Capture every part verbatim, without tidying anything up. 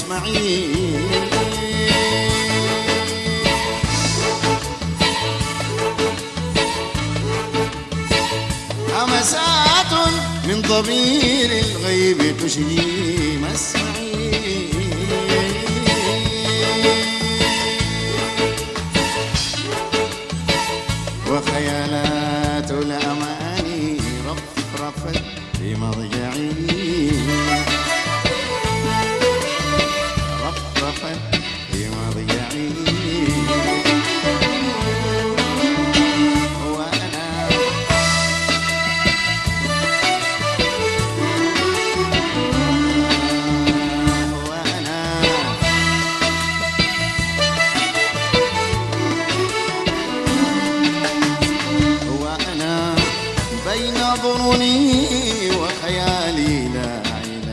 مسمعين. همسات من ضمير الغيب تشجي مسمعين. وخيالات الأماني رفرفت في مضجعي، رفرفت في مضجعي. وأنا وأنا وأنا بين ظنوني وخيالي لا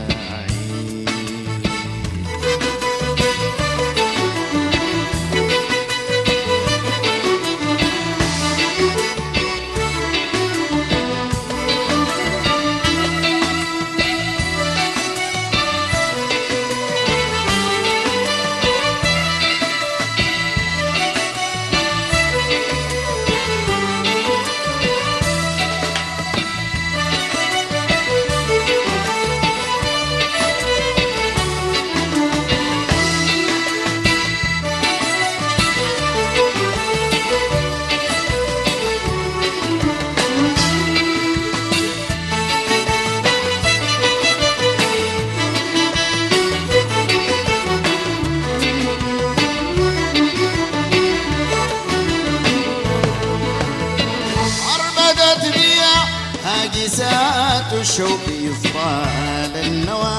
هاجسات الشوق يصفال النوى.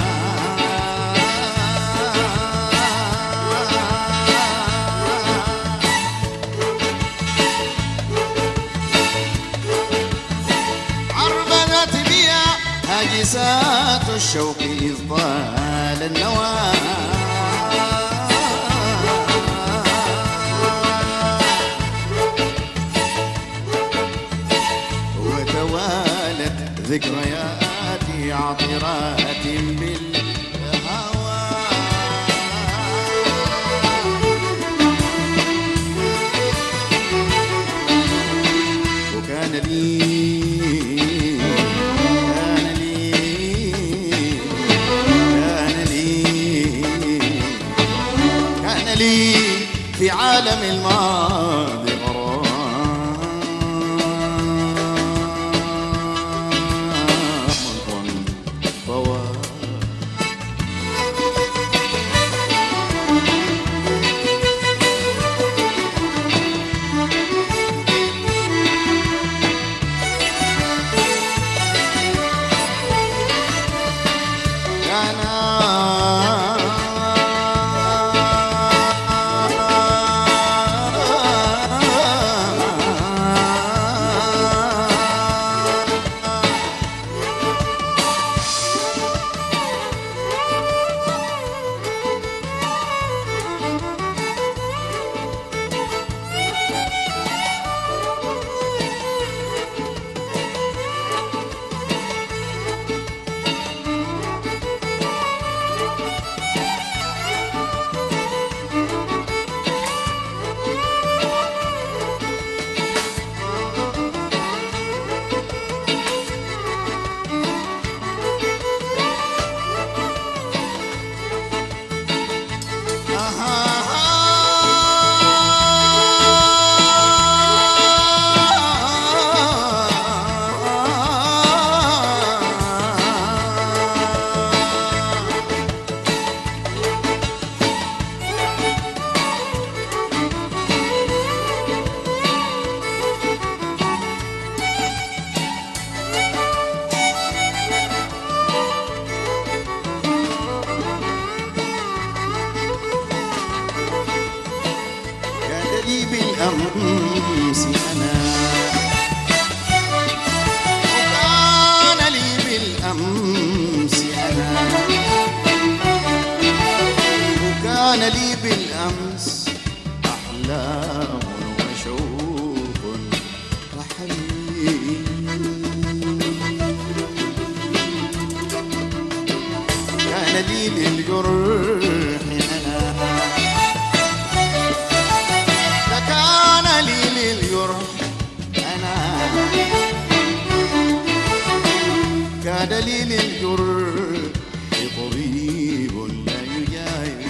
عربدت بيا هاجسات الشوق يصفال النوى. ذكرياتي عطرات بالهوى. وكان لي كان لي كان لي كان لي في عالم الماضي بالأمس أنا وكان لي بالأمس أنا وكان لي بالأمس أحلام وشوق رحيل. كان لي للجرح أنا، ده كان لي للجرح أنا، كان لي للجرح طبيب لا يجاي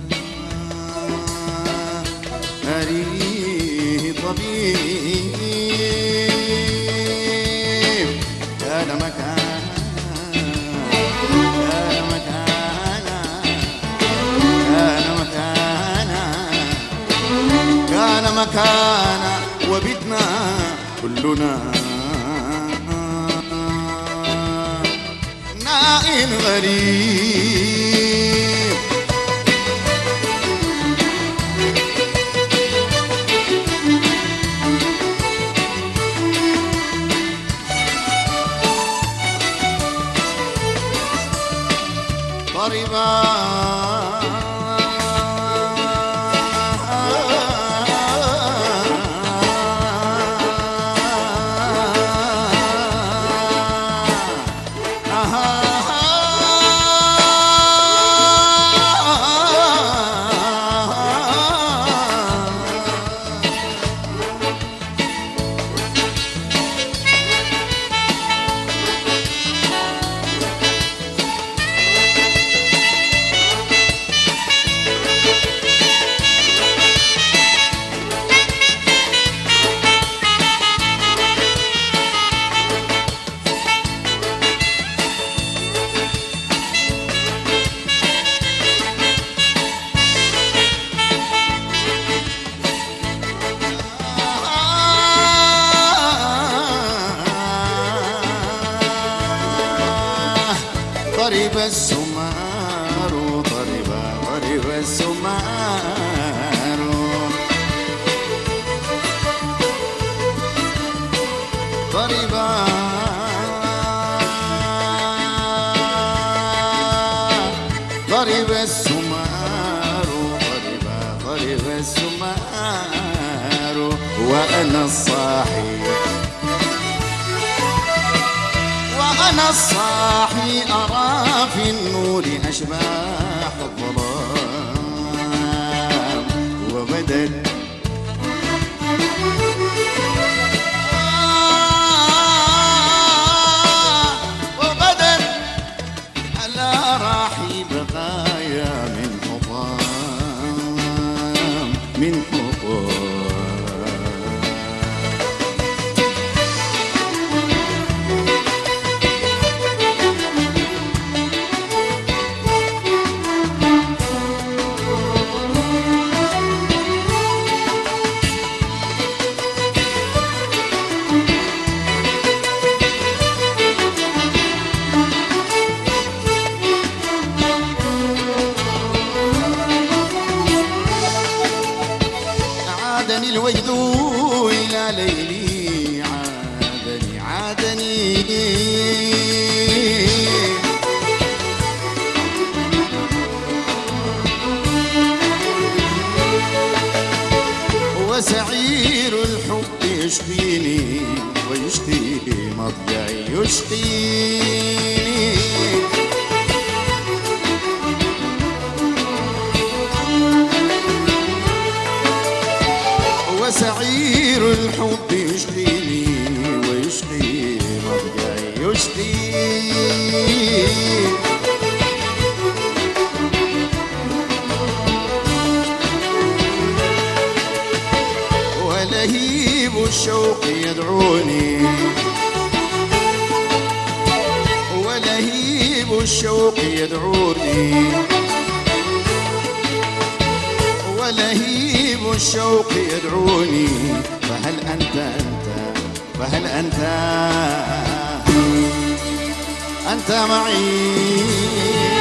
أريه طبيب كان مكانا كان مكانا كان مكانا كان مكانا وبتنا كلنا نائم غريب. ضربا ضرب السمار ضرب ضرب السمار ضرب ضرب السمار ضرب ضرب السمار وأنا الصاحي وأنا الصاحي أرى في النور أشباح الظلام وبدت وبدت على راحي بقايا من حطام من حطام. عادني الوجد إلى ليلي عادني عادني وسعير الحب يشقيني ويشقي مضجعي يشقيني وسعير الحب يشقيني ويشقي مضجعي يشقيني ولهيب الشوق يدعوني ولهيب الشوق يدعوني ولهيب الشوق يدعوني فهل أنت أنت فهل أنت أنت معي